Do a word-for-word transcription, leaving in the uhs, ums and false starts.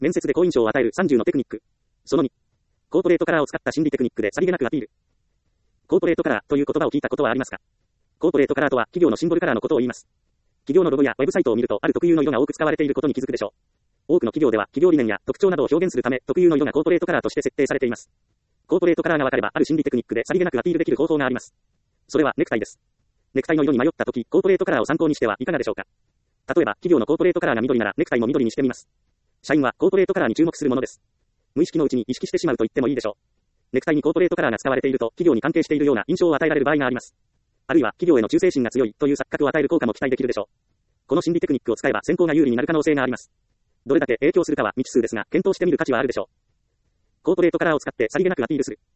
面接で好印象を与えるさんじゅうのテクニック。そのに。コーポレートカラーを使った心理テクニックでさりげなくアピール。コーポレートカラーという言葉を聞いたことはありますか？コーポレートカラーとは企業のシンボルカラーのことを言います。企業のロゴやウェブサイトを見るとある特有の色が多く使われていることに気づくでしょう。多くの企業では企業理念や特徴などを表現するため特有の色がコーポレートカラーとして設定されています。コーポレートカラーが分かればある心理テクニックでさりげなくアピールできる方法があります。それはネクタイです。ネクタイの色に迷ったとき、コーポレートカラーを参考にしてはいかがでしょうか。例えば、企業のコーポレートカラーが緑ならネクタイも緑にしてみます。社員はコーポレートカラーに注目するものです。無意識のうちに意識してしまうと言ってもいいでしょう。ネクタイにコーポレートカラーが使われていると企業に関係しているような印象を与えられる場合があります。あるいは企業への忠誠心が強いという錯覚を与える効果も期待できるでしょう。この心理テクニックを使えば選考が有利になる可能性があります。どれだけ影響するかは未知数ですが、検討してみる価値はあるでしょう。コーポレートカラーを使ってさりげなくアピールする。